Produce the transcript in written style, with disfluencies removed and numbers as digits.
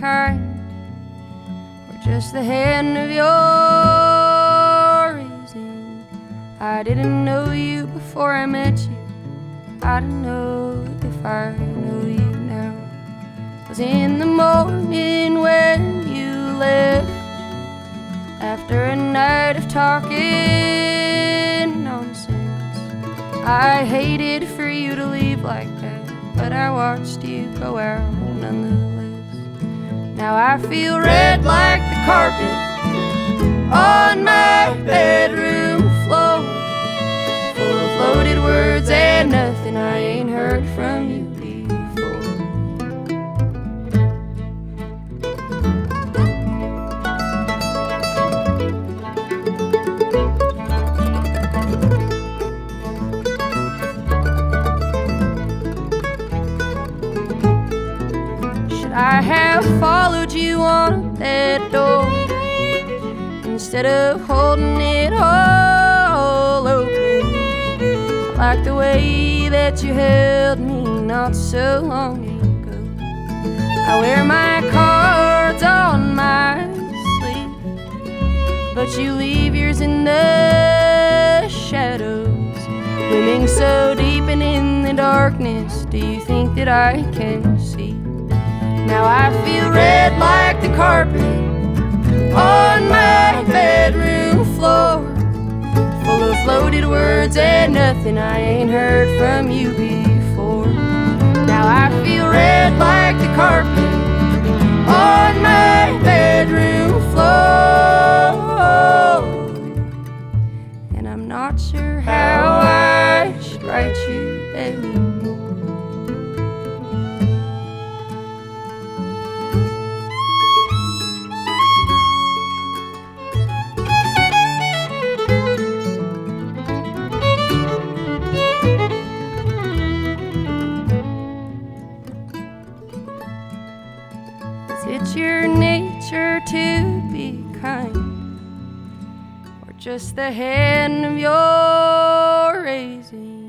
kind, or just the hand of your raising. I didn't know you before I met you. I don't know if I know you now. It was in the morning when you left, after a night of talking nonsense. I hated for you to leave like that, but I watched you go out nonetheless. Now I feel red like the carpet on my bedroom floor, full of loaded words and nothing I ain't heard from you before. I have followed you on that door instead of holding it all open. I like the way that you held me not so long ago. I wear my cards on my sleeve, but you leave yours in the shadows, looming so deep and in the darkness. Do you think that I can see? Now I feel red like the carpet on my bedroom floor, full of loaded words and nothing I ain't heard from you before. Now I feel red like the carpet on my bedroom floor, and I'm not sure how I should write you anymore. It's your nature to be kind, or just the hand of your raising.